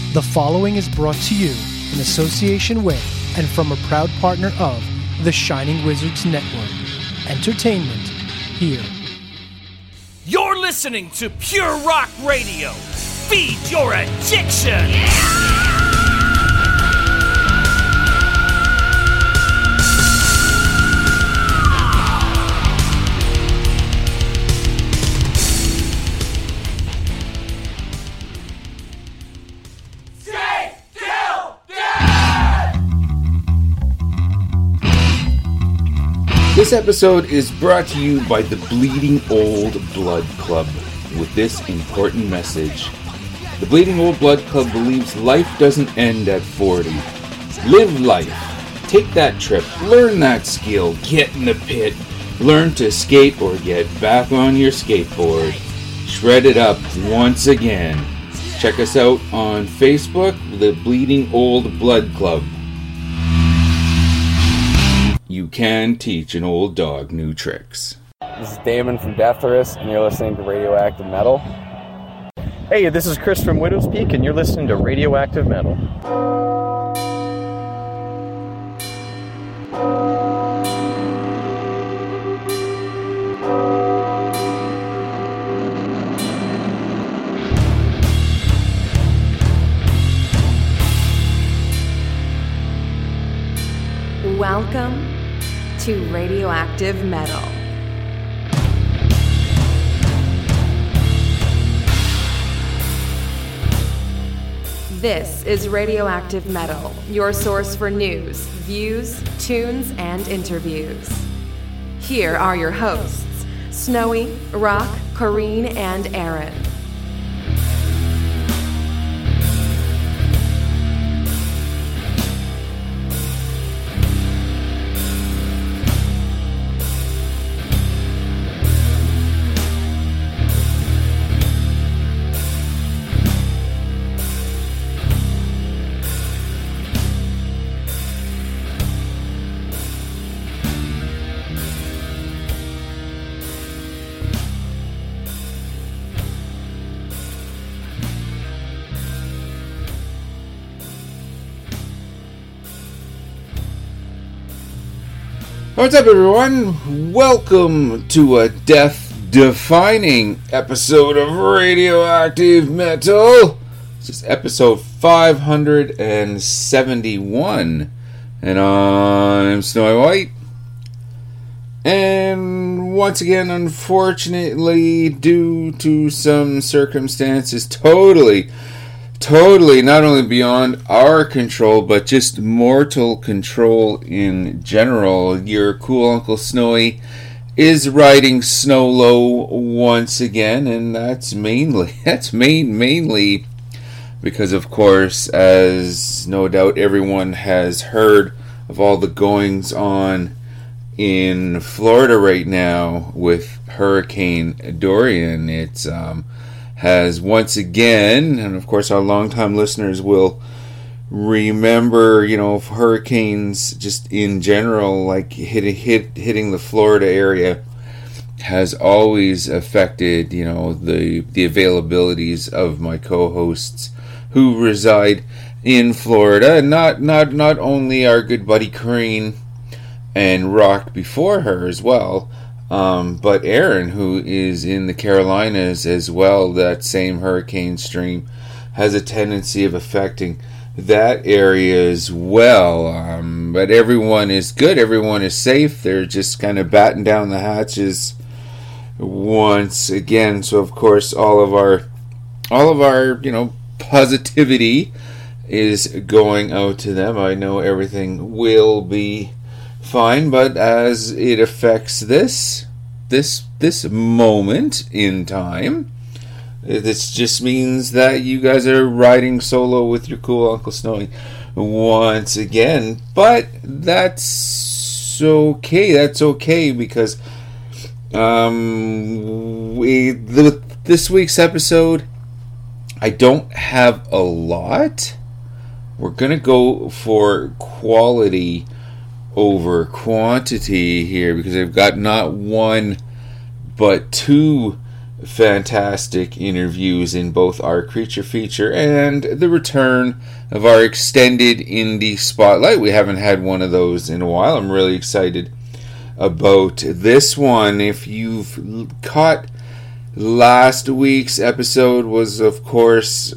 The following is brought to you in association with and from a proud partner of the Shining Wizards Network. Entertainment here. You're listening to Pure Rock Radio. Feed your addiction! This episode is brought to you by the Bleeding Old Blood Club with this important message. The Bleeding Old Blood Club believes life doesn't end at 40. Live life. Take that trip. Learn that skill. Get in the pit. Learn to skate or get back on your skateboard. Shred it up once again. Check us out on Facebook, the Bleeding Old Blood Club. You can teach an old dog new tricks. This is Damon from Deathless, and you're listening to Radioactive Metal. Hey, this is Chris from Widow's Peak, and you're listening to Radioactive Metal. Welcome to Radioactive Metal. This is Radioactive Metal, your source for news, views, tunes, and interviews. Here are your hosts, Snowy, Rock, Corrine, and Aaron. What's up, everyone? Welcome to a death-defying episode of Radioactive Metal. This is episode 571, and I'm Snowy White. And once again, unfortunately, due to some circumstances totally not only beyond our control, but just mortal control in general, your cool Uncle Snowy is riding snow low once again, and that's mainly because, of course, as no doubt everyone has heard of all the goings on in Florida right now with Hurricane Dorian. It's has once again, and of course our longtime listeners will remember, hurricanes just in general, like hitting the Florida area, has always affected, the availabilities of my co-hosts who reside in Florida, and not only our good buddy Corrine and Rock before her as well, but Aaron, who is in the Carolinas as well. That same hurricane stream has a tendency of affecting that area as well. But everyone is good. Everyone is safe. They're just kind of batten down the hatches once again. So of course, all of our positivity is going out to them. I know everything will be fine, but as it affects this moment in time, this just means that you guys are riding solo with your cool Uncle Snowy once again. But that's okay. That's okay, because this week's episode, I don't have a lot. We're gonna go for quality over quantity here, because I've got not one but two fantastic interviews in both our Creature Feature and the return of our extended indie spotlight. We haven't had one of those in a while. I'm really excited about this one. If you've caught last week's episode, was of course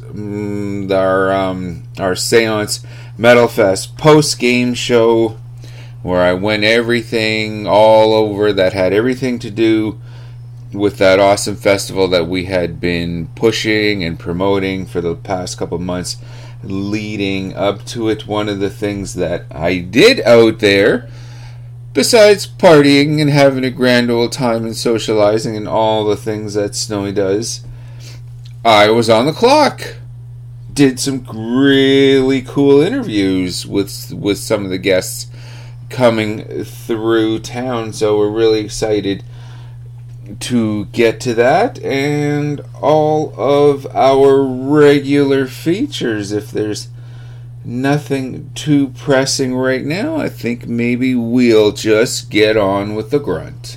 our Seance Metal Fest post-game show, where I went everything all over that had everything to do with that awesome festival that we had been pushing and promoting for the past couple months leading up to it. One of the things that I did out there, besides partying and having a grand old time and socializing and all the things that Snowy does, I was on the clock. Did some really cool interviews with some of the guests coming through town, so we're really excited to get to that and all of our regular features. If there's nothing too pressing right now, I think maybe we'll just get on with the grunt.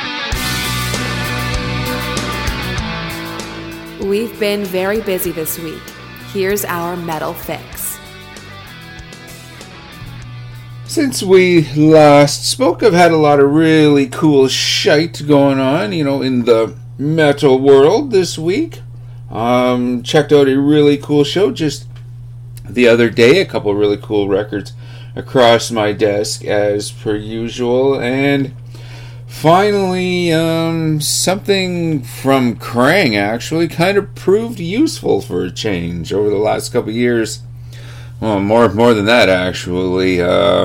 We've been very busy this week. Here's our metal fix. Since we last spoke, I've had a lot of really cool shite going on, in the metal world this week. Checked out a really cool show just the other day. A couple of really cool records across my desk as per usual. And finally, something from Krang actually kind of proved useful for a change over the last couple of years. Well, more than that, actually.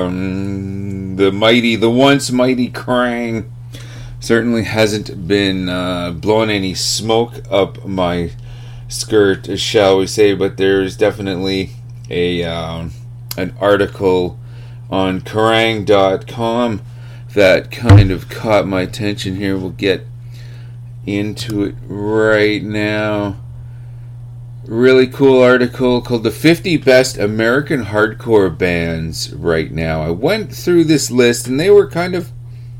The once mighty Krang certainly hasn't been blowing any smoke up my skirt, shall we say, but there's definitely an article on Kerrang.com that kind of caught my attention here. We'll get into it right now. Really cool article called The 50 Best American Hardcore Bands Right Now. I went through this list and they were kind of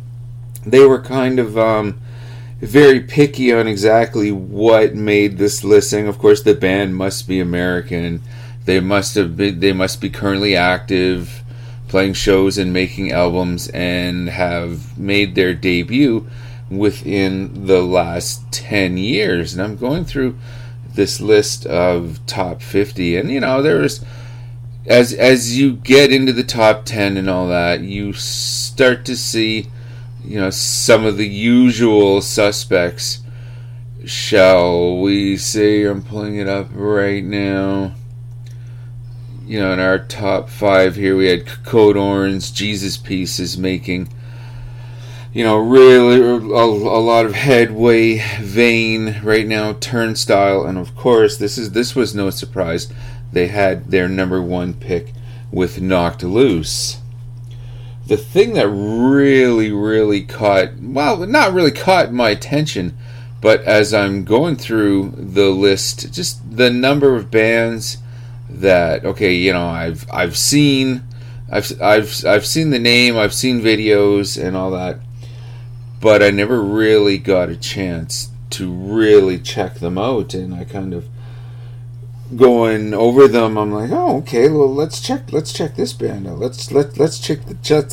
very picky on exactly what made this listing. Of course, the band must be American. They must be currently active, playing shows and making albums, and have made their debut within the last 10 years. And I'm going through this list of top 50, and there's as you get into the top 10 and all that, you start to see some of the usual suspects, shall we say. I'm pulling it up right now. In our top 5 here, we had Code Orange, Jesus Pieces making really a lot of headway. Vein right now, Turnstile, and of course this was no surprise. They had their number 1 pick with Knocked Loose. The thing that really caught my attention, but as I'm going through the list, just the number of bands that I've seen the name, I've seen videos and all that, but I never really got a chance to really check them out. And I kind of going over them, I'm like, oh, okay, well, let's check this band out. Let's check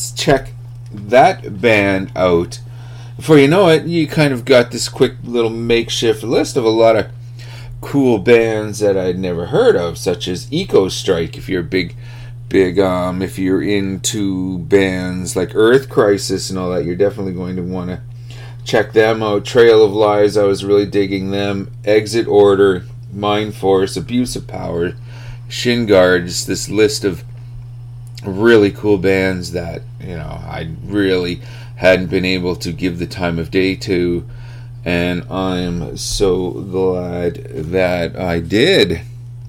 that band out. Before you know it, you kind of got this quick little makeshift list of a lot of cool bands that I'd never heard of, such as Eco Strike. If you're a big if you're into bands like Earth Crisis and all that, you're definitely going to want to check them out. Trail of Lies, I was really digging them. Exit Order, Mind Force, Abuse of Power, Shin Guard. Just this list of really cool bands that I really hadn't been able to give the time of day to, and I'm so glad that I did.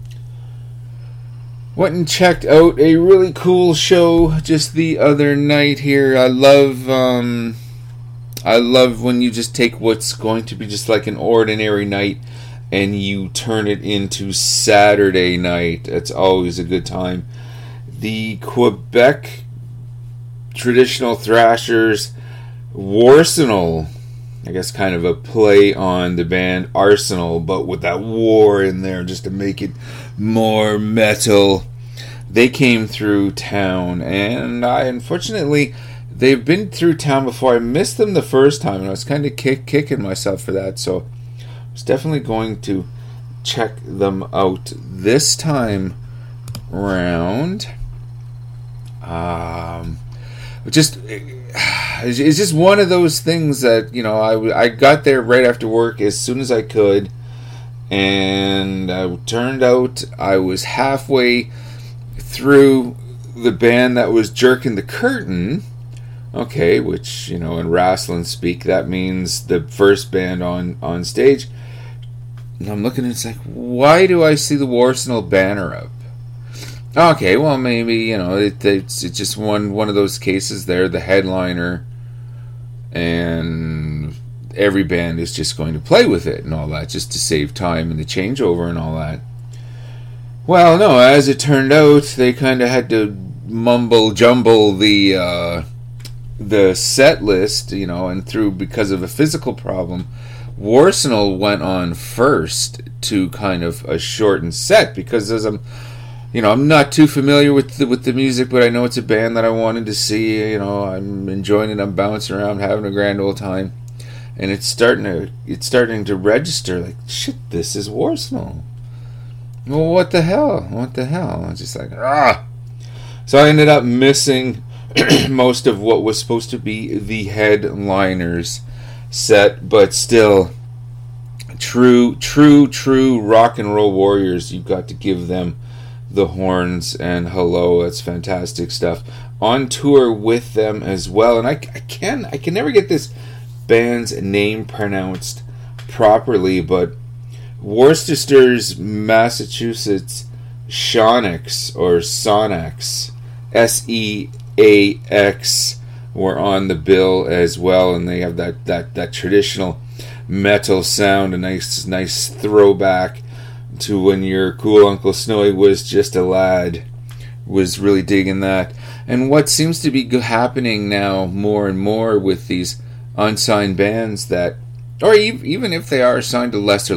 Went and checked out a really cool show just the other night here. I love when you just take what's going to be just like an ordinary night and you turn it into Saturday night. It's always a good time. The Quebec traditional thrashers Warsenal I guess kind of a play on the band Arsenal, but with that war in there just to make it more metal. They came through town, and unfortunately, they've been through town before. I missed them the first time, and I was kind of kicking myself for that, so I was definitely going to check them out this time round. It's just one of those things that, you know, I got there right after work as soon as I could, and it turned out I was halfway through the band that was jerking the curtain. Okay, which, you know, in wrestling speak, that means the first band on stage. And I'm looking and it's like, why do I see the Arsenal banner up? Okay, well, maybe, you know, it's just one of those cases there, the headliner, and every band is just going to play with it and all that, just to save time and the changeover and all that. Well, no, as it turned out, they kind of had to mumble-jumble the set list, you know, and through, because of a physical problem, Arsenal went on first to kind of a shortened set, because as I'm not too familiar with the music, but I know it's a band that I wanted to see. You know, I'm enjoying it. I'm bouncing around, having a grand old time, and it's starting to register. Like, shit, this is Arsenal. Well, what the hell? I was just like, ah. So I ended up missing most of what was supposed to be the headliners set, but still, true rock and roll warriors. You've got to give them the horns, and hello, that's fantastic stuff. On tour with them as well, and I can never get this band's name pronounced properly, but Worcester's Massachusetts Sonics or Sonics, SEAX, were on the bill as well, and they have that traditional metal sound, a nice throwback to when your cool Uncle Snowy was just a lad. Was really digging that. And what seems to be happening now more and more with these unsigned bands that, or even if they are signed to lesser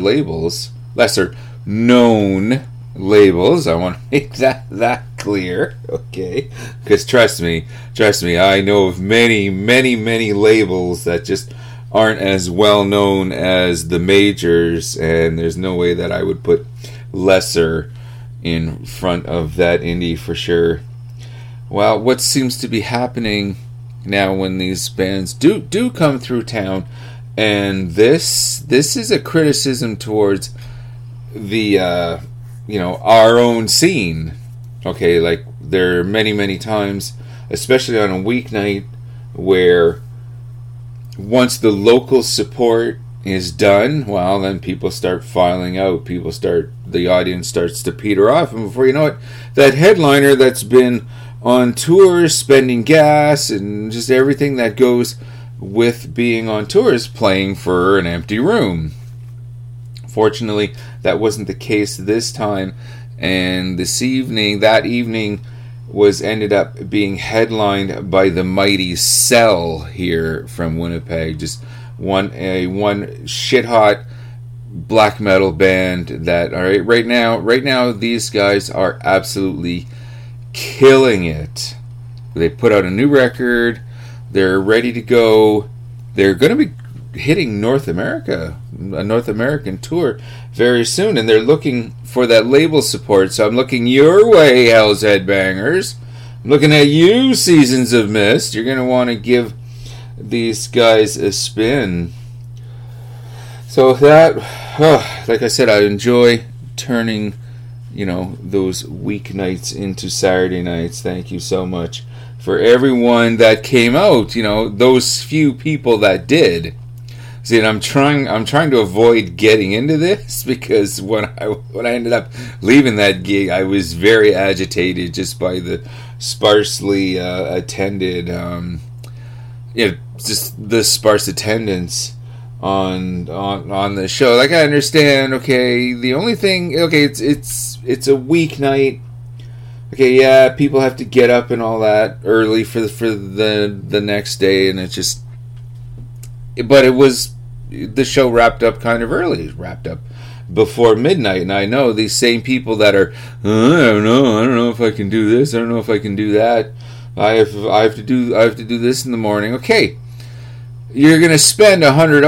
known labels, I want to make that clear, okay? Because trust me, I know of many labels that just aren't as well known as the majors, and there's no way that I would put lesser in front of that indie for sure. Well, what seems to be happening now when these bands do come through town, and this is a criticism towards the our own scene. Okay, like there are many times, especially on a weeknight, where once the local support is done, well, then people start filing out. The audience starts to peter off, and before you know it, that headliner that's been on tour, spending gas, and just everything that goes with being on tour is playing for an empty room. Fortunately, that wasn't the case this time, and that evening ended up being headlined by the mighty Cell here from Winnipeg. Just one shit hot black metal band that, all right, right now these guys are absolutely killing it. They put out a new record. They're ready to go. They're going to be hitting North America, a North American tour very soon, and they're looking for that label support. So I'm looking your way, Hell's Headbangers. I'm looking at you, Seasons of Mist. You're going to want to give these guys a spin. So that, like I said, I enjoy turning, those weeknights into Saturday nights. Thank you so much for everyone that came out. Those few people that did. See, and I'm trying to avoid getting into this, because when I ended up leaving that gig, I was very agitated just by the sparsely attended, just the sparse attendance on the show. Like, I understand, okay, the only thing, okay, it's a weeknight. Okay, yeah, people have to get up and all that early for the next day, and it's just, but it was the show wrapped up kind of early. It wrapped up before midnight, and I know these same people that are, I don't know if I can do this, I don't know if I can do that. I have to do this in the morning. Okay, you're gonna spend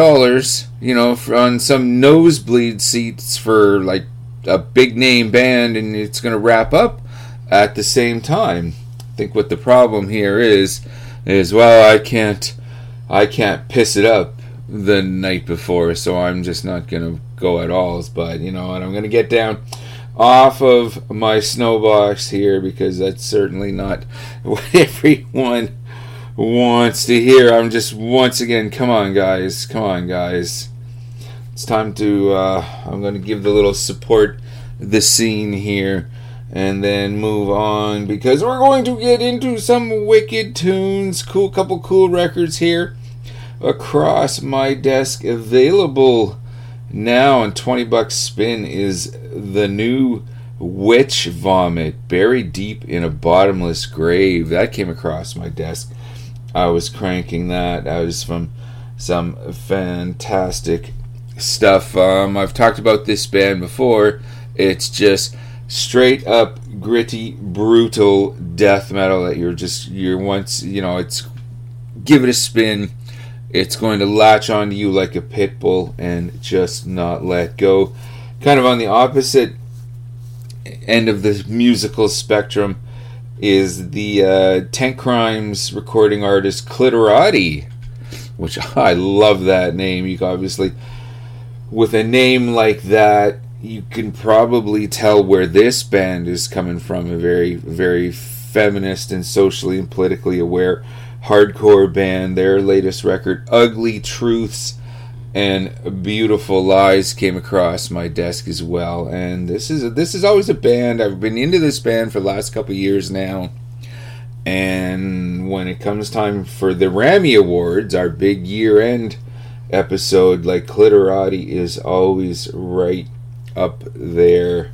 $100, on some nosebleed seats for like a big name band, and it's gonna wrap up at the same time. I think what the problem here is well, I can't piss it up the night before, so I'm just not gonna go at all. But you know what, I'm gonna get down off of my snowbox here, because that's certainly not what everyone wants to hear. I'm just, once again, come on guys, it's time to I'm going to give the little support the scene here, and then move on, because we're going to get into some wicked tunes. Couple cool records here across my desk, available now on $20 spin, is the new Witch Vomit, Buried Deep in a Bottomless Grave. That came across my desk. I was cranking that. That was from some fantastic stuff. I've talked about this band before. It's just straight up gritty, brutal death metal that it's give it a spin. It's going to latch onto you like a pit bull and just not let go. Kind of on the opposite end of the musical spectrum is the Tank Crimes recording artist Clitorati, which I love that name. You obviously, with a name like that, you can probably tell where this band is coming from. A very, very feminist and socially and politically aware hardcore band. Their latest record, Ugly Truths and Beautiful Lies, came across my desk as well. And this is always a band. I've been into this band for the last couple of years now. And when it comes time for the Rammy Awards, our big year-end episode, like, Clitorati is always right up there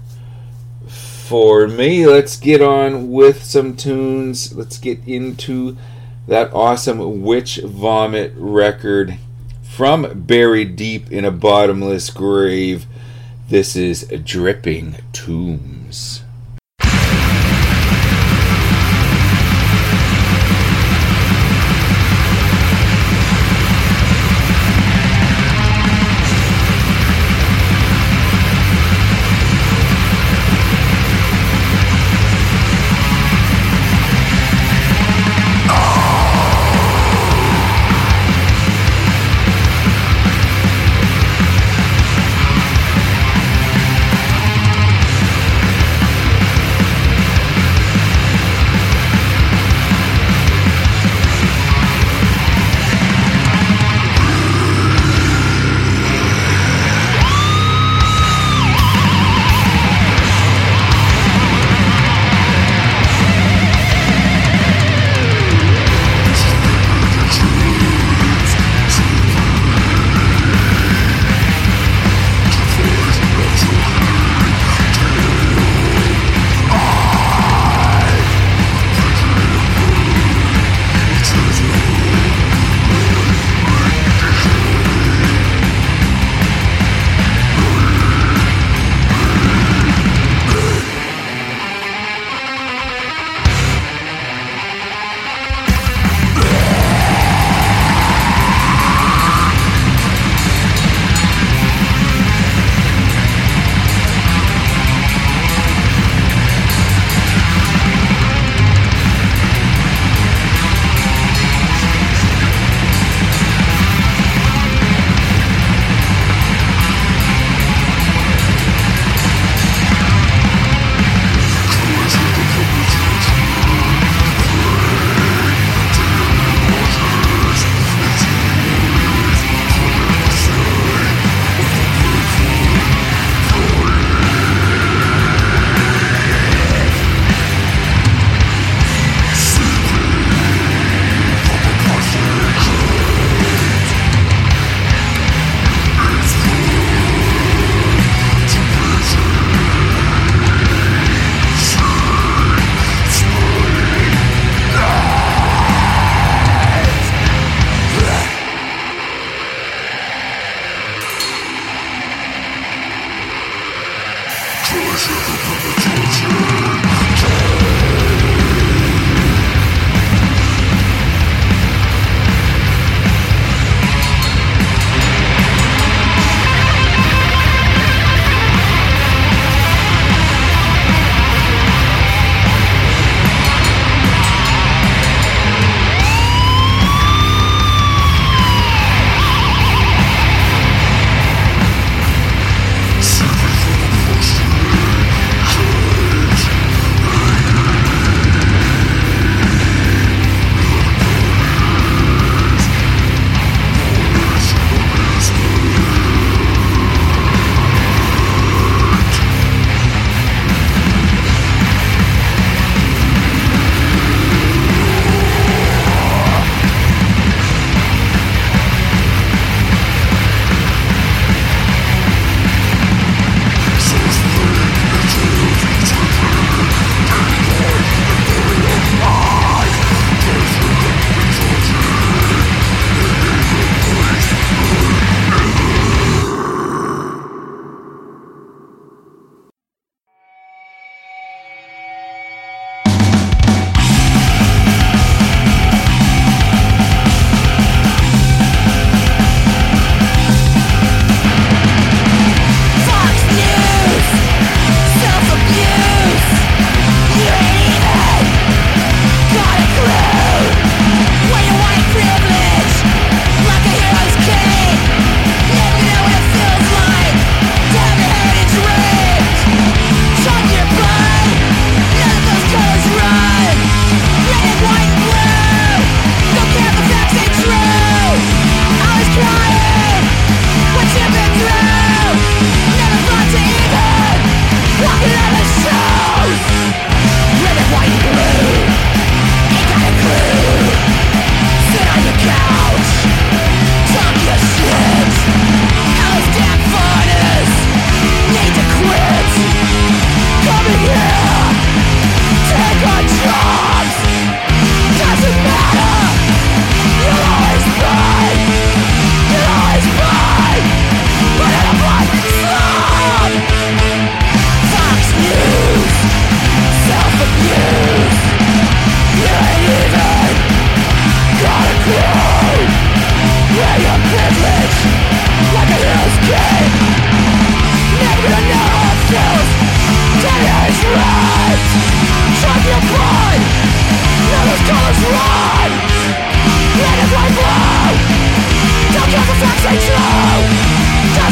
for me. Let's get on with some tunes. Let's get into that awesome Witch Vomit record from Buried Deep in a Bottomless Grave. This is Dripping Tombs.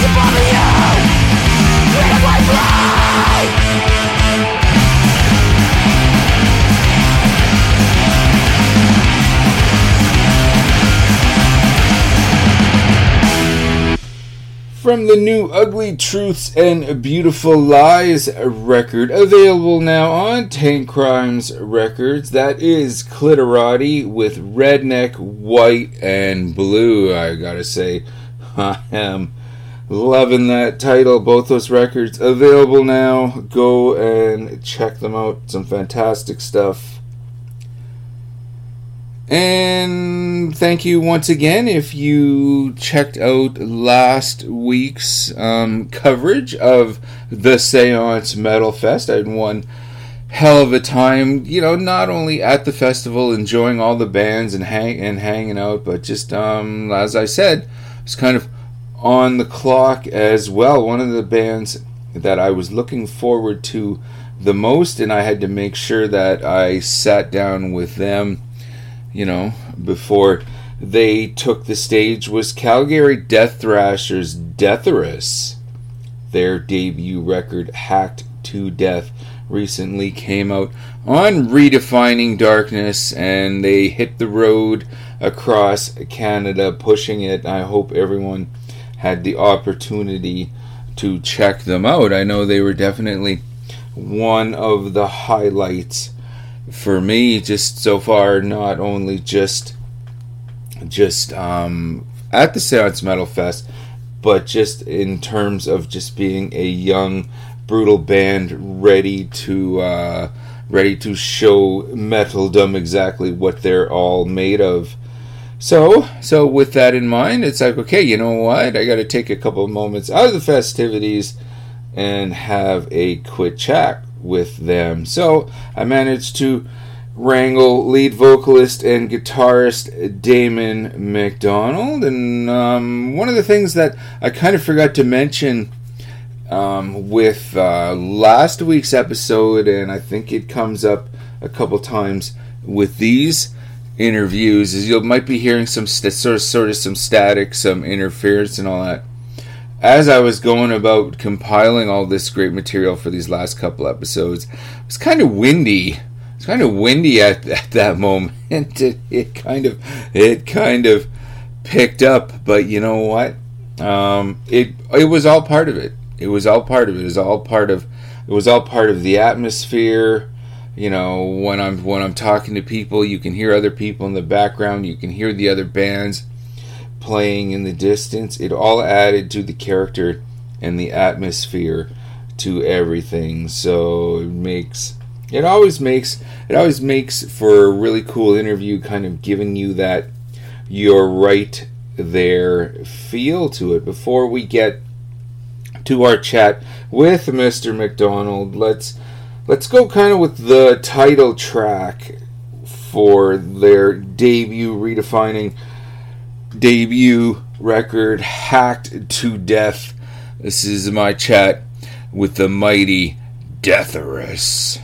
From the new Ugly Truths and Beautiful Lies record, available now on Tank Crimes Records, that is Clitorati with Redneck, White, and Blue. I gotta say, I am loving that title. Both those records available now. Go and check them out. Some fantastic stuff. And thank you once again if you checked out last week's coverage of the Seance Metal Fest. I had one hell of a time, not only at the festival enjoying all the bands and hanging out, but just, as I said, it's kind of on the clock as well. One of the bands that I was looking forward to the most, and I had to make sure that I sat down with them before they took the stage, was Calgary Death Thrashers' Deatherus. Their debut record, Hacked to Death, recently came out on Redefining Darkness, and they hit the road across Canada pushing it. I hope everyone had the opportunity to check them out. I know they were definitely one of the highlights for me just so far, not only just at the Seance Metal Fest, but just in terms of just being a young, brutal band ready to show metaldom exactly what they're all made of. So with that in mind, it's like, okay, you know what? I got to take a couple of moments out of the festivities and have a quick chat with them. So I managed to wrangle lead vocalist and guitarist Damon McDonald, and one of the things that I kind of forgot to mention with last week's episode, and I think it comes up a couple times with these interviews, is you might be hearing some sort of some static, some interference and all that. As I was going about compiling all this great material for these last couple episodes, it was kind of windy. It's kind of windy at that moment. It kind of picked up, but you know what? It was all part of it. It was all part of the atmosphere. When I'm talking to people, you can hear other people in the background. You can hear the other bands playing in the distance. It all added to the character and the atmosphere to everything. So it always makes for a really cool interview, kind of giving you that you're right there feel to it. Before we get to our chat with Mr. McDonald, let's go kind of with the title track for their Redefining debut record, Hacked to Death. This is my chat with the mighty Deatherus.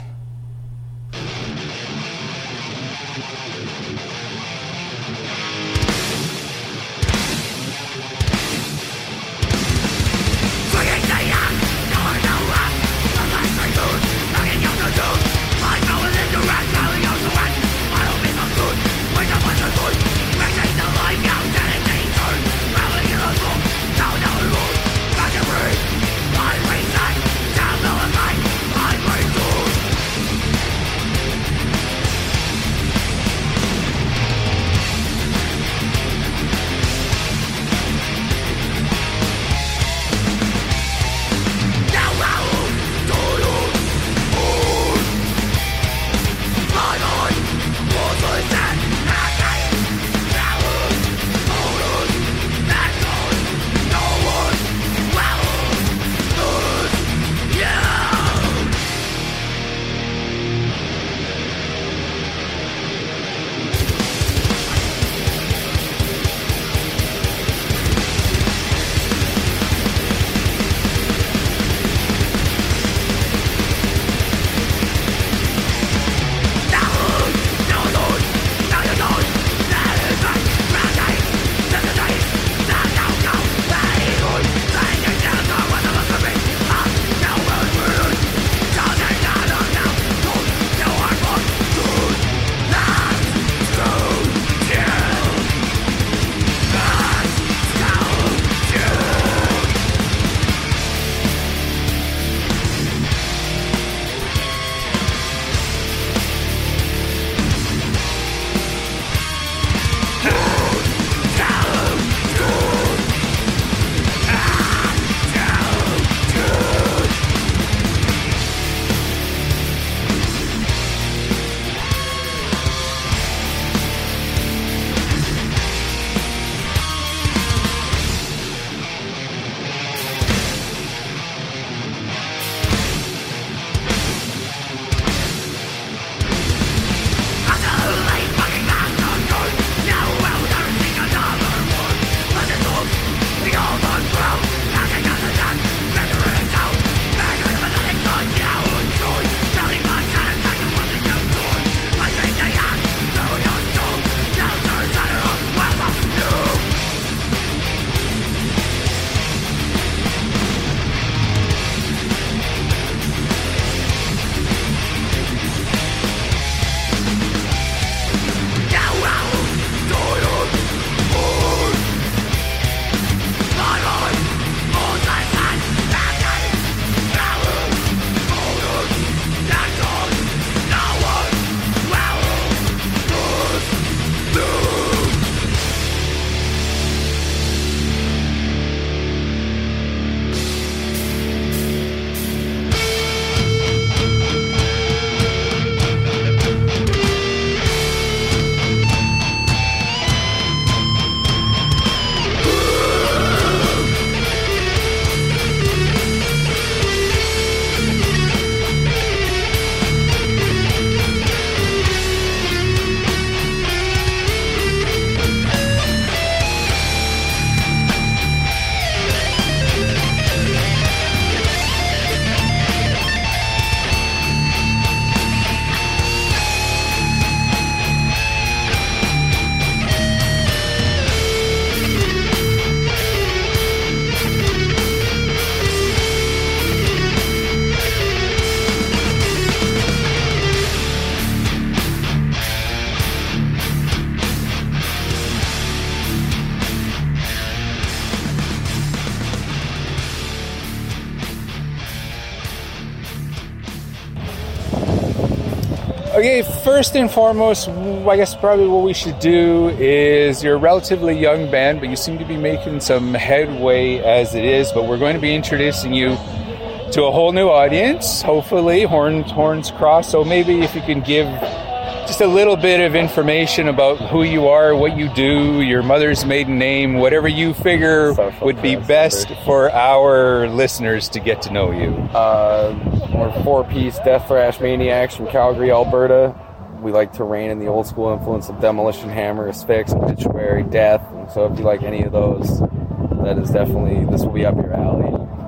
Okay, first and foremost, I guess probably what we should do is, you're a relatively young band, but you seem to be making some headway as it is, but we're going to be introducing you to a whole new audience, hopefully, horns crossed. So maybe if you can give just a little bit of information about who you are, what you do, your mother's maiden name, whatever you figure would be best for our listeners to get to know you. We're 4-piece Death Thrash maniacs from Calgary, Alberta. We like to rein in the old school influence of Demolition Hammer, Asphyx, Obituary, Death. And so if you like any of those, that is definitely, this will be up your alley.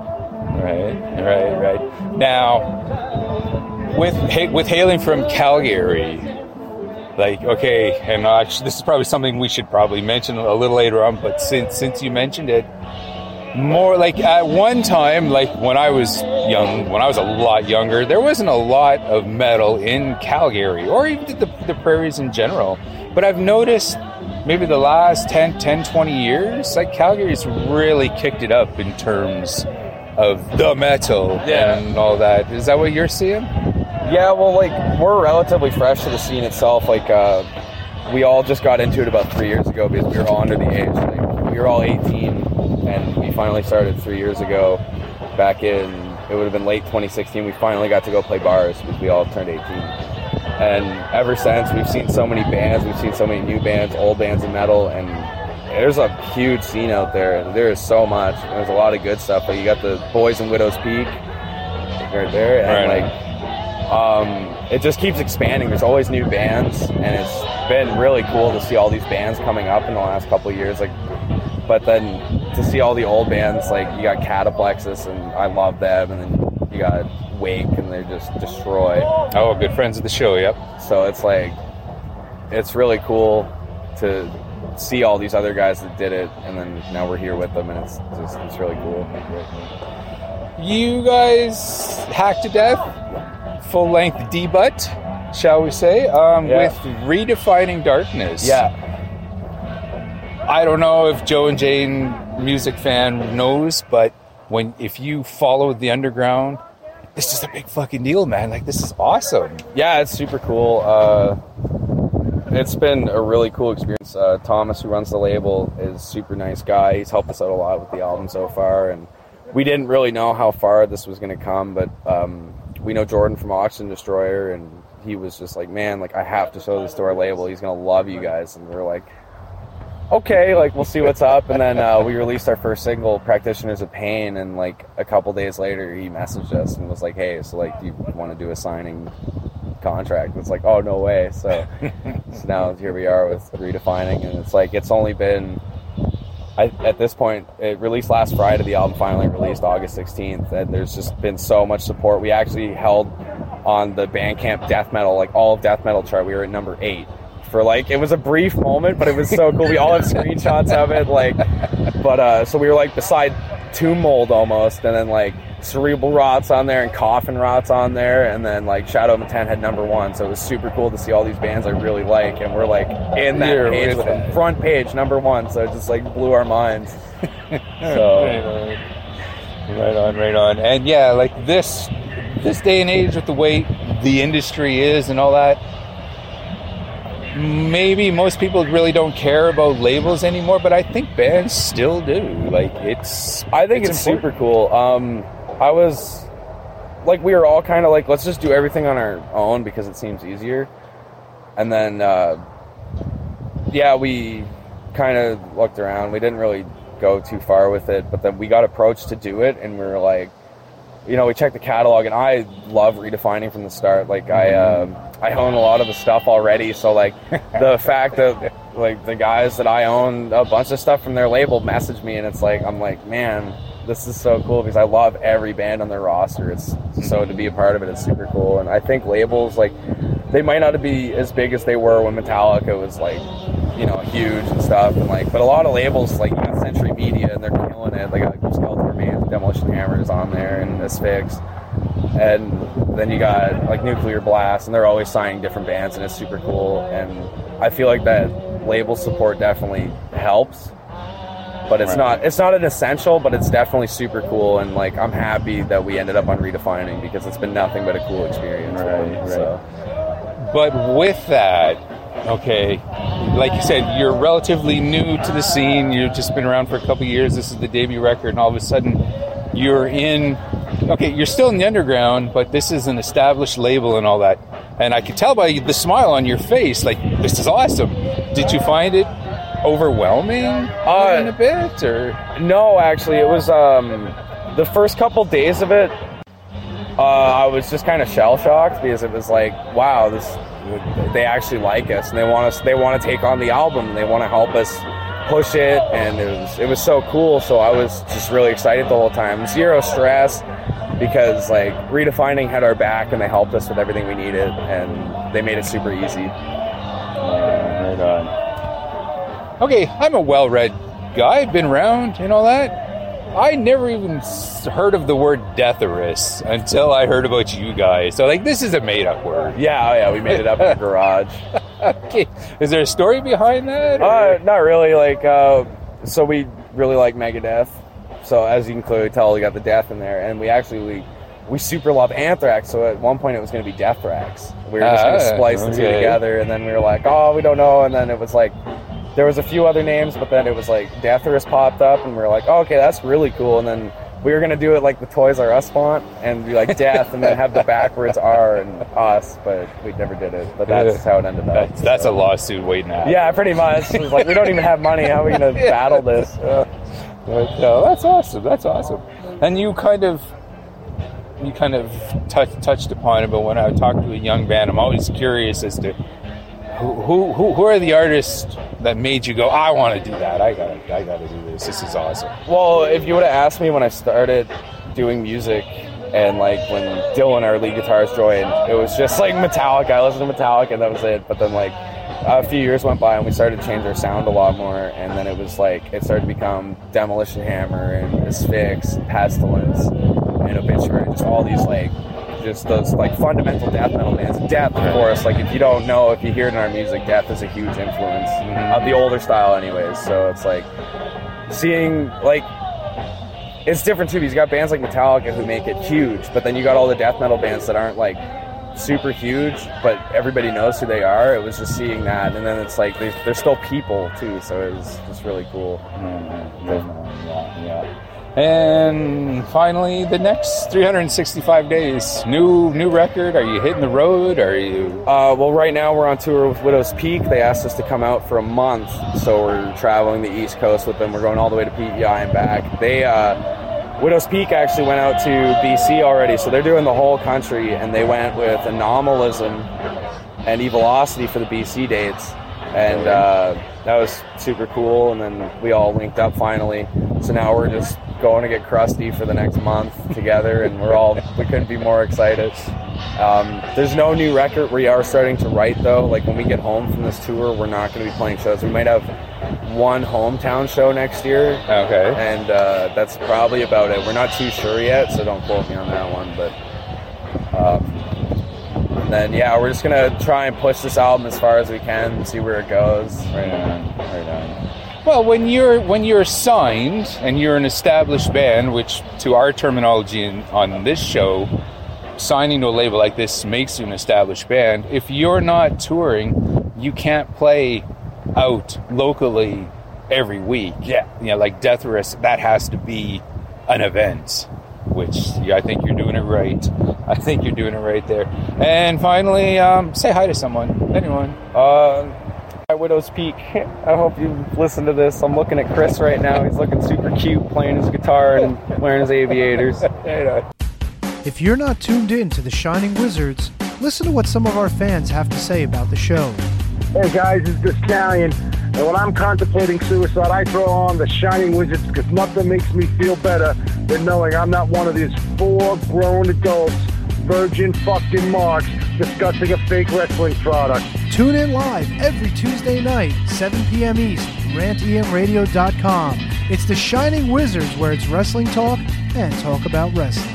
Right. Now, with hailing from Calgary, like, okay, and actually, this is probably something we should probably mention a little later on, but since you mentioned it, more like at one time, like when I was a lot younger, there wasn't a lot of metal in Calgary, or even the prairies in general. But I've noticed maybe the last 10, 20 years, like Calgary's really kicked it up in terms of the metal and all that. Is that what you're seeing? Yeah, well, like, we're relatively fresh to the scene itself. Like, we all just got into it about 3 years ago because we were all under the age. Like, we were all 18, and we finally started 3 years ago. Back in, it would have been late 2016, we finally got to go play bars because we all turned 18. And ever since, we've seen so many bands, we've seen so many new bands, old bands in metal, and there's a huge scene out there. There is so much. There's a lot of good stuff. But you got the Boys in Widow's Peak right there, and it just keeps expanding. There's always new bands, and it's been really cool to see all these bands coming up in the last couple of years. Like, but then to see all the old bands, like you got Cataplexus, and I love them, and then you got Wake, and they just destroy. Oh, good friends of the show, yep. So it's like, it's really cool to see all these other guys that did it, and then now we're here with them, and it's really cool. You guys hacked to death, full-length debut, shall we say, with Redefining Darkness. Yeah. I don't know if Joe and Jane, music fan, knows, but if you follow the underground, it's just a big fucking deal, man. Like, this is awesome. Yeah, it's super cool. It's been a really cool experience. Thomas, who runs the label, is a super nice guy. He's helped us out a lot with the album so far, and we didn't really know how far this was going to come, but we know Jordan from Oxygen Destroyer, and he was just like, man, like, I have to show this to our label. He's going to love you guys. And we're like, okay, like, we'll see what's up. And then we released our first single, Practitioners of Pain, and like a couple days later he messaged us and was like, hey, so like, do you want to do a signing contract? And it's like, oh, no way. So now here we are with Redefining, and it's like, it's only been, at this point, it released last Friday, the album finally released August 16th, and there's just been so much support. We actually held on the Bandcamp death metal, like all of death metal chart, we were at number 8 for like, it was a brief moment, but it was so cool. We all have screenshots of it, like, but so we were like beside Tomb Mold almost, and then like Cerebral Rot's on there and Coffin Rot's on there, and then like Shadow Matan had number 1, so it was super cool to see all these bands I really like, and we're like in that page with them, front page number 1, so it just like blew our minds. So right on. And yeah, like this day and age with the way the industry is and all that, maybe most people really don't care about labels anymore, but I think bands still do. Like, I think it's super cool. I was like, we were all kind of like, let's just do everything on our own because it seems easier. And then, we kind of looked around. We didn't really go too far with it, but then we got approached to do it, and we were like, you know, we checked the catalog, and I love Redefining from the start. Like, I own a lot of the stuff already, so like the fact that like the guys that I own a bunch of stuff from their label message me, and it's like, I'm like, man, this is so cool because I love every band on their roster. It's so to be a part of it, it's super cool. And I think labels, like, they might not be as big as they were when Metallica was like, you know, huge and stuff, and like, but a lot of labels, like, you got Century Media, and they're killing it. They got Skeleton Remains, Demolition Hammers on there, and Asphyx, and then you got like Nuclear Blast, and they're always signing different bands, and it's super cool. And I feel like that label support definitely helps, but it's not an essential, but it's definitely super cool. And like, I'm happy that we ended up on Redefining because it's been nothing but a cool experience. Right. So But with that, okay, like you said, you're relatively new to the scene. You've just been around for a couple of years. This is the debut record, and all of a sudden you're you're still in the underground, but this is an established label and all that. And I could tell by the smile on your face, like, this is awesome. Did you find it overwhelming in a bit, or? No, actually, it was the first couple days of it. I was just kind of shell shocked because it was like, wow, they actually like us and they want to take on the album and they want to help us push it, and it was so cool. So I was just really excited the whole time. Zero stress, because like Redefining had our back and they helped us with everything we needed, and they made it super easy. Right on. Okay, I'm a well-read guy. I've been around and all that. I never even heard of the word Deatherus until I heard about you guys. So, like, this is a made-up word. Yeah, we made it up in the garage. Okay. Is there a story behind that? Not really. Like, so we really like Megadeth. So, as you can clearly tell, we got the death in there. And we super love Anthrax. So, at one point, it was going to be Deathrax. We were just going to splice the two together. And then we were like, oh, we don't know. And then it was like, there was a few other names, but then it was like Deatherus popped up, and we were like, oh, okay, that's really cool. And then we were going to do it like the Toys R Us font and be like Death and then have the backwards R and us, but we never did it. But that's how it ended up. That's a lawsuit waiting to happen. Yeah, pretty much. It was like, we don't even have money. How are we going to battle this? That's awesome. That's awesome. And you kind of touched upon it, but when I talk to a young band, I'm always curious as to who are the artists that made you go, I want to do that. I gotta do this. This is awesome. Well, if you would have asked me when I started doing music, and like when Dylan, our lead guitarist, joined, it was just like Metallica. I listened to Metallica and that was it. But then like a few years went by and we started to change our sound a lot more, and then it was like it started to become Demolition Hammer and Asphyx, Pestilence, and Obituary, just all these like just those like fundamental death metal bands. Death, of course, like if you don't know, if you hear it in our music, Death is a huge influence of the older style anyways. So it's like seeing like it's different too, because you got bands like Metallica who make it huge, but then you got all the death metal bands that aren't like super huge, but everybody knows who they are. It was just seeing that, and then it's like they're still people too, so it was just really cool. Yeah. And finally, the next 365 days, new record. Are you hitting the road? Are you? Well, right now we're on tour with Widow's Peak. They asked us to come out for a month, so we're traveling the East Coast with them. We're going all the way to PEI and back. Widow's Peak actually went out to BC already, so they're doing the whole country, and they went with Anomalism and Evilocity for the BC dates. And that was super cool, and then we all linked up finally. So now we're just going to get crusty for the next month together, and we couldn't be more excited. There's no new record. We are starting to write though. Like when we get home from this tour, we're not going to be playing shows. We might have one hometown show next year. Okay. And that's probably about it. We're not too sure yet, so don't quote me on that one. But and then we're just gonna try and push this album as far as we can and see where it goes. Right on. Well, when you're signed and you're an established band, which to our terminology on this show, signing to a label like this makes you an established band. If you're not touring, you can't play out locally every week. Yeah. Like Deatherus, that has to be an event, which I think you're doing it right. I think you're doing it right there. And finally, say hi to someone. Anyone. Hi, Widow's Peak. I hope you listen to this. I'm looking at Chris right now. He's looking super cute, playing his guitar and wearing his aviators. If you're not tuned in to the Shining Wizards, listen to what some of our fans have to say about the show. Hey guys, it's the Stallion. And when I'm contemplating suicide, I throw on the Shining Wizards because nothing makes me feel better than knowing I'm not one of these 4 grown adults, virgin fucking marks, discussing a fake wrestling product. Tune in live every Tuesday night, 7 p.m. East, rantemradio.com. It's the Shining Wizards, where it's wrestling talk and talk about wrestling.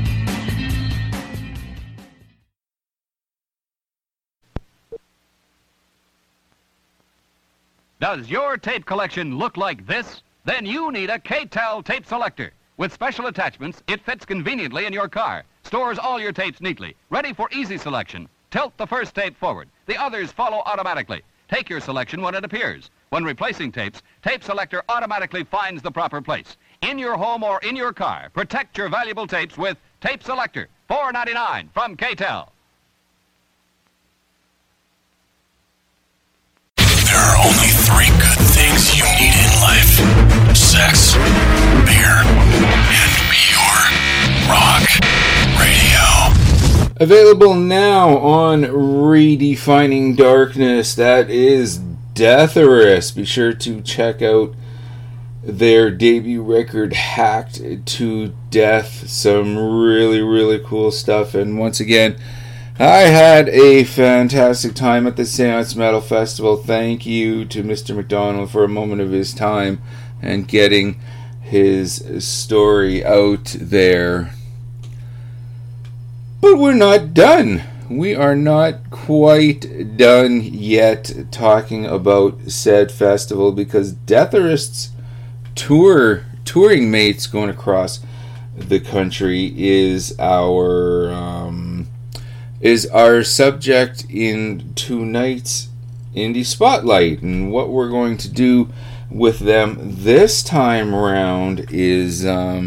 Does your tape collection look like this? Then you need a K-Tel tape selector. With special attachments, it fits conveniently in your car, stores all your tapes neatly, ready for easy selection. tilt the first tape forward. The others follow automatically. Take your selection when it appears. When replacing tapes, Tape Selector automatically finds the proper place. In your home or in your car, protect your valuable tapes with Tape Selector, $4.99 from K-tel. There are only 3 good things you need in life: sex, beer, and pure rock radio. Available now on Redefining Darkness. That is Deatherist. Be sure to check out their debut record, Hacked to Death. Some really, really cool stuff. And once again, I had a fantastic time at the Seance Metal Festival. Thank you to Mr. McDonald for a moment of his time and getting his story out there. But we're not done. We are not quite done yet talking about said festival, because Deatherist's touring mates going across the country is our subject in tonight's Indie Spotlight. And what we're going to do with them this time around is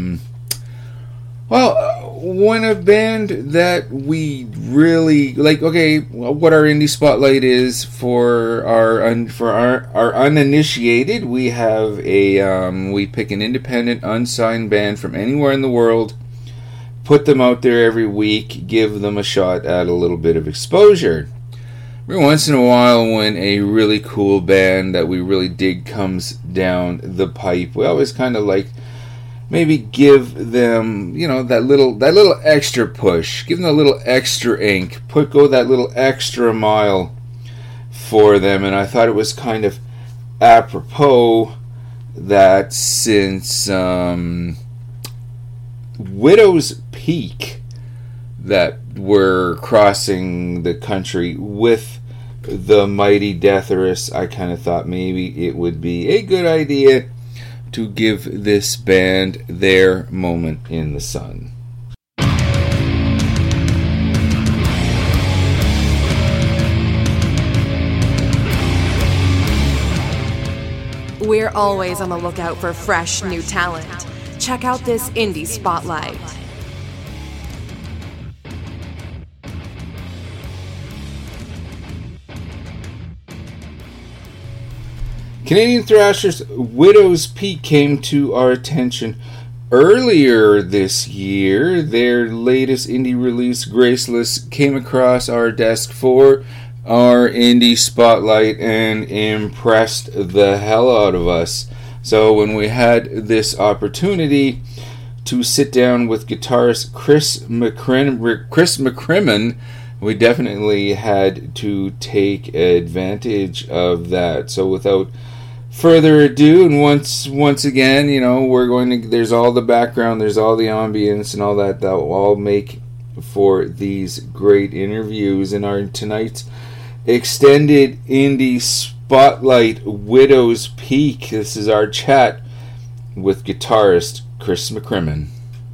when a band that we really like. Okay, what our Indie Spotlight is for our uninitiated, we have we pick an independent, unsigned band from anywhere in the world, put them out there every week, give them a shot at a little bit of exposure. Every once in a while, when a really cool band that we really dig comes down the pipe, we always kind of like maybe give them, that little extra push, give them a little extra ink, go that little extra mile for them. And I thought it was kind of apropos that since Widow's Peak, that we're crossing the country with the mighty Deatherist, I kind of thought maybe it would be a good idea to give this band their moment in the sun. We're always on the lookout for fresh new talent. Check out this Indie Spotlight. Canadian thrashers Widow's Peak came to our attention earlier this year. Their latest indie release, Graceless, came across our desk for our Indie Spotlight and impressed the hell out of us. So when we had this opportunity to sit down with guitarist Chris McCrimmon, we definitely had to take advantage of that. So without further ado, and once again, we're going to, there's all the background, there's all the ambience and all that will all make for these great interviews. In our tonight's extended Indie Spotlight, Widow's Peak, this is our chat with guitarist Chris McCrimmon.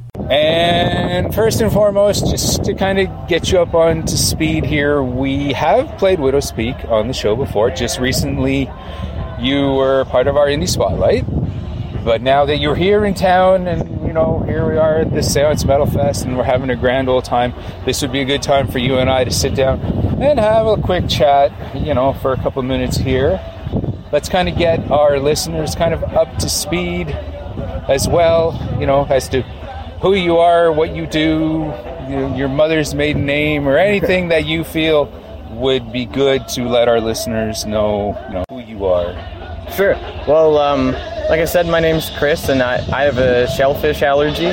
And first and foremost, just to kind of get you up on to speed here, we have played Widow's Peak on the show before. Just recently you were part of our Indie Spotlight, but now that you're here in town and here we are at the Seance Metal Fest and we're having a grand old time, this would be a good time for you and I to sit down and have a quick chat, for a couple minutes here. Let's kind of get our listeners kind of up to speed as well, as to who you are, what you do, your mother's maiden name, or anything that you feel would be good to let our listeners know, who you are. Sure. Well, like I said, my name's Chris, and I have a shellfish allergy.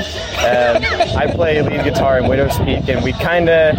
I play lead guitar in Widow's Peak, and we're kind of,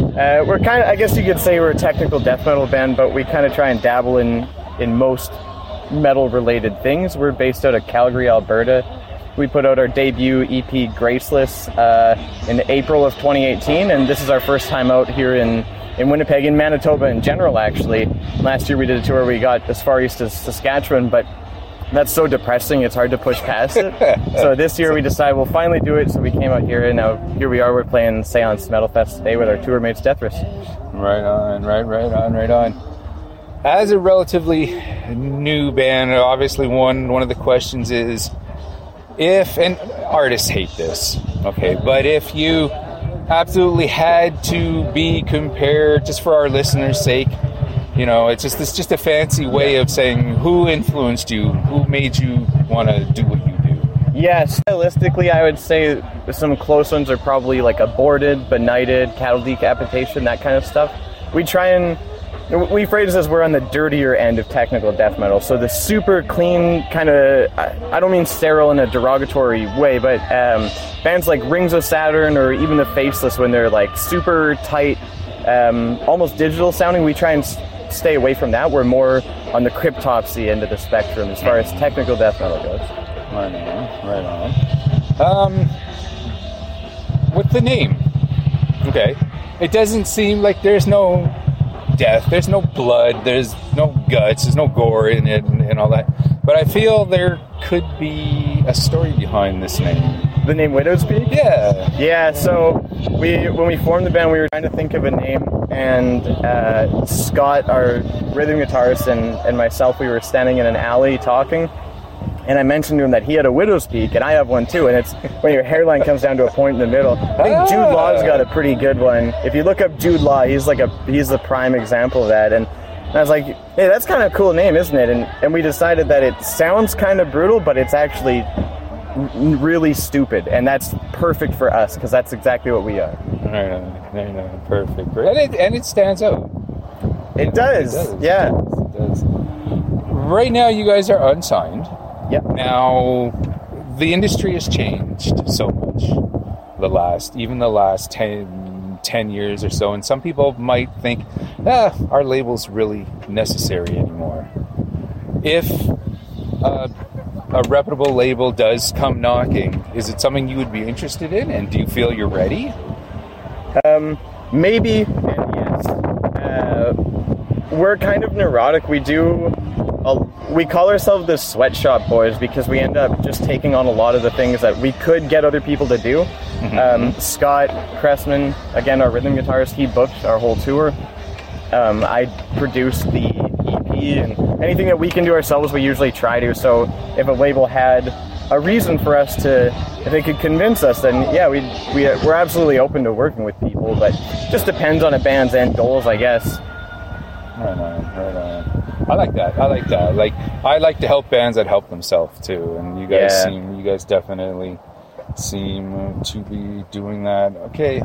I guess you could say we're a technical death metal band, but we kind of try and dabble in most metal-related things. We're based out of Calgary, Alberta. We put out our debut EP, Graceless, in April of 2018, and this is our first time out here in Winnipeg, in Manitoba in general, actually. Last year we did a tour where we got as far east as Saskatchewan, but that's so depressing, it's hard to push past it. So this year we decided we'll finally do it, so we came out here, and now here we are, we're playing Seance Metal Fest today with our tour mates, Deatherist. Right on. As a relatively new band, obviously one of the questions is if, and artists hate this, okay, but if you absolutely had to be compared, just for our listeners' sake, you know, it's just a fancy way of saying who influenced you, who made you want to do what you do. Yeah, stylistically, I would say some close ones are probably like Aborted, Benighted, Cattle Decapitation, that kind of stuff. We phrase this as we're on the dirtier end of technical death metal. So the super clean kind of, I don't mean sterile in a derogatory way, but bands like Rings of Saturn or even the Faceless, when they're like super tight, almost digital sounding, we try and stay away from that. We're more on the Cryptopsy end of the spectrum as far as technical death metal goes. Right on. With the name, okay, it doesn't seem like there's no death, there's no blood, there's no guts, there's no gore in it and all that. But I feel there could be a story behind this name. The name Widow's Peak? Yeah, so when we formed the band, we were trying to think of a name, and Scott, our rhythm guitarist, and myself, we were standing in an alley talking. And I mentioned to him that he had a widow's peak, and I have one too, and it's when your hairline comes down to a point in the middle. I think Jude Law's got a pretty good one. If you look up Jude Law, he's the prime example of that. And I was like, hey, that's kind of a cool name, isn't it? And we decided that it sounds kind of brutal, but it's actually really stupid, and that's perfect for us, because that's exactly what we are. Right, perfect. And it stands out. It does. Yeah. It does. Right now, you guys are unsigned. Yep. Now, the industry has changed so much the last 10 years or so, and some people might think, our label's really necessary anymore. If a reputable label does come knocking, is it something you would be interested in, and do you feel you're ready? Maybe and yes. We're kind of neurotic. We call ourselves the Sweatshop Boys because we end up just taking on a lot of the things that we could get other people to do. Mm-hmm. Scott Cressman, again, our rhythm guitarist, he booked our whole tour. I produced the EP, and anything that we can do ourselves, we usually try to. So if a label had a reason for us to, if they could convince us, then yeah, we're absolutely open to working with people, but just depends on a band's end goals, I guess. Right on. I like that. Like, I like to help bands that help themselves too, and you guys definitely seem to be doing that. Okay,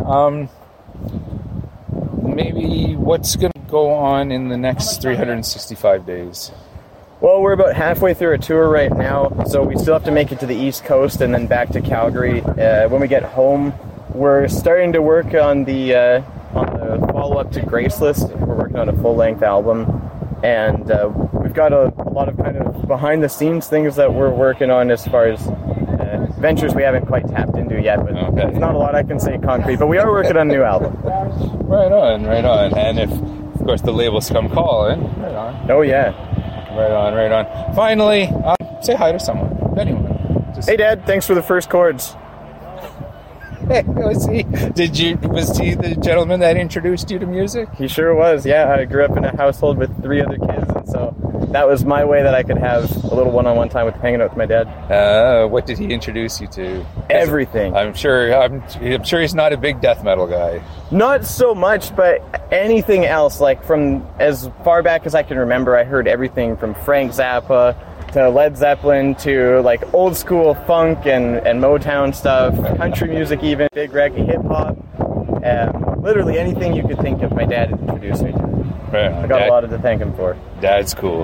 maybe what's going to go on in the next 365 days? Well, we're about halfway through a tour right now, so we still have to make it to the East Coast and then back to Calgary. When we get home, we're starting to work on the follow-up to Graceless. We're working on a full-length album. And we've got a lot of kind of behind-the-scenes things that we're working on as far as ventures we haven't quite tapped into yet. But It's not a lot I can say concrete, but we are working on a new album. Right on. And if, of course, the labels come calling, right on. Oh, yeah. Right on. Finally, say hi to someone. Anyone. Hey, Dad. Thanks for the first chords. Hey, was he the gentleman that introduced you to music? He sure was, yeah. I grew up in a household with 3 other kids, and so that was my way that I could have a little one-on-one time with hanging out with my dad. What did he introduce you to? Everything. I'm sure he's not a big death metal guy. Not so much, but anything else. Like from as far back as I can remember, I heard everything from Frank Zappa to Led Zeppelin to like old school funk and Motown stuff, country music even, big reggae, hip hop, literally anything you could think of. My dad introduced me to. Right. I got a lot to thank him for. Dad's cool.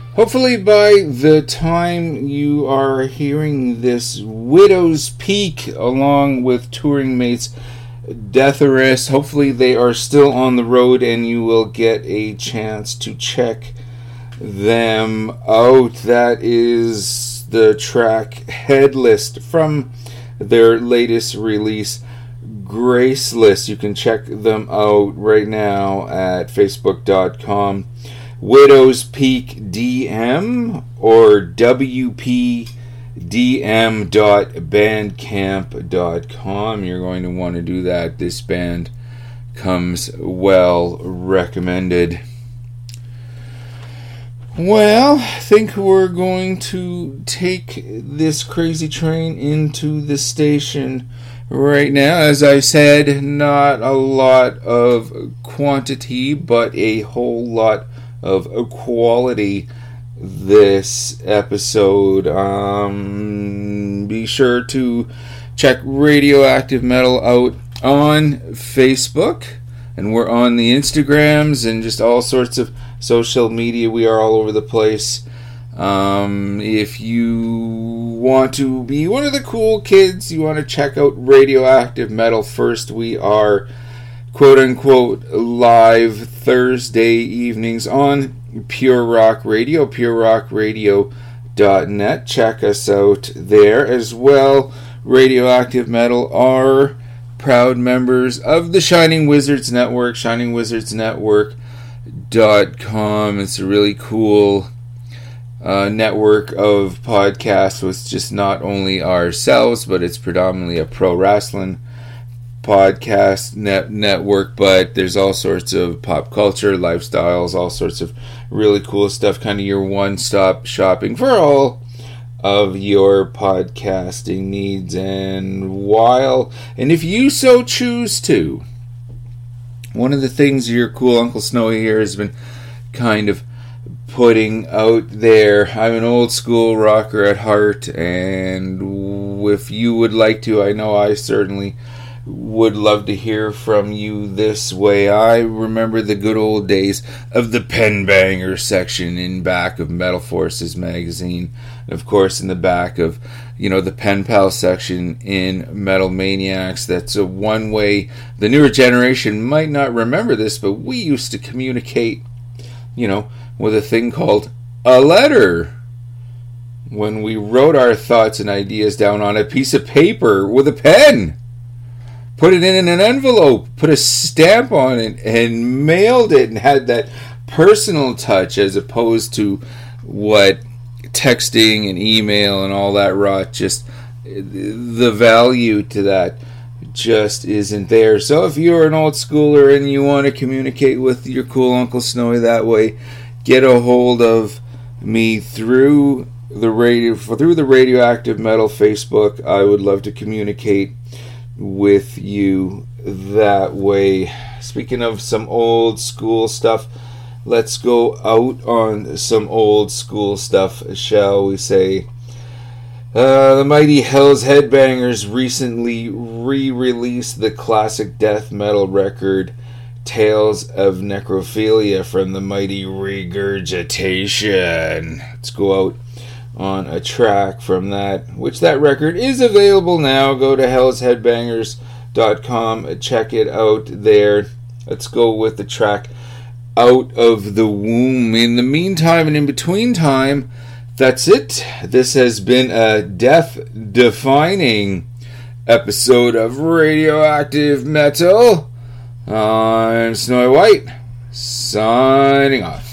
Hopefully by the time you are hearing this, Widow's Peak, along with touring mates Deatheress, hopefully they are still on the road and you will get a chance to check them out. That is the track Headless from their latest release, Graceless. You can check them out right now at facebook.com. Widow's Peak DM or WPDM.bandcamp.com. You're going to want to do that. This band comes well recommended. Well, I think we're going to take this crazy train into the station right now. As I said, not a lot of quantity, but a whole lot of quality this episode. Be sure to check Radioactive Metal out on Facebook, and we're on the Instagrams and just all sorts of social media. We are all over the place. If you want to be one of the cool kids, you want to check out Radioactive Metal first. We are quote-unquote live Thursday evenings on Pure Rock Radio, purerockradio.net. Check us out there as well. Radioactive Metal are proud members of the Shining Wizards Network, shiningwizardsnetwork.com. It's a really cool network of podcasts with just not only ourselves, but it's predominantly a pro wrestling podcast network, but there's all sorts of pop culture, lifestyles, all sorts of really cool stuff, kind of your one-stop shopping for all of your podcasting needs. And if you so choose to, one of the things your cool Uncle Snowy here has been kind of putting out there, I'm an old school rocker at heart, and if you would like to, I know I certainly would love to hear from you this way. I remember the good old days of the pen banger section in back of Metal Forces magazine, and of course in the back of the pen pal section in Metal Maniacs. That's a one way the newer generation might not remember this, but we used to communicate with a thing called a letter, when we wrote our thoughts and ideas down on a piece of paper with a pen, put it in an envelope, put a stamp on it, and mailed it, and had that personal touch, as opposed to what texting and email and all that rot, just the value to that just isn't there. So if you're an old schooler and you want to communicate with your cool Uncle Snowy that way, get a hold of me through the Radioactive Metal Facebook. I would love to communicate with you that way. Speaking of some old school stuff, let's go out on some old school stuff, shall we say. The mighty Hell's Headbangers recently re-released the classic death metal record Tales of Necrophilia from the mighty Regurgitation. Let's go out on a track from that, which that record is available now. Go to hellsheadbangers.com, check it out there. Let's go with the track Out of the Womb. In the meantime and in between time, that's it. This has been a death-defining episode of Radioactive Metal. I'm Snowy White, signing off.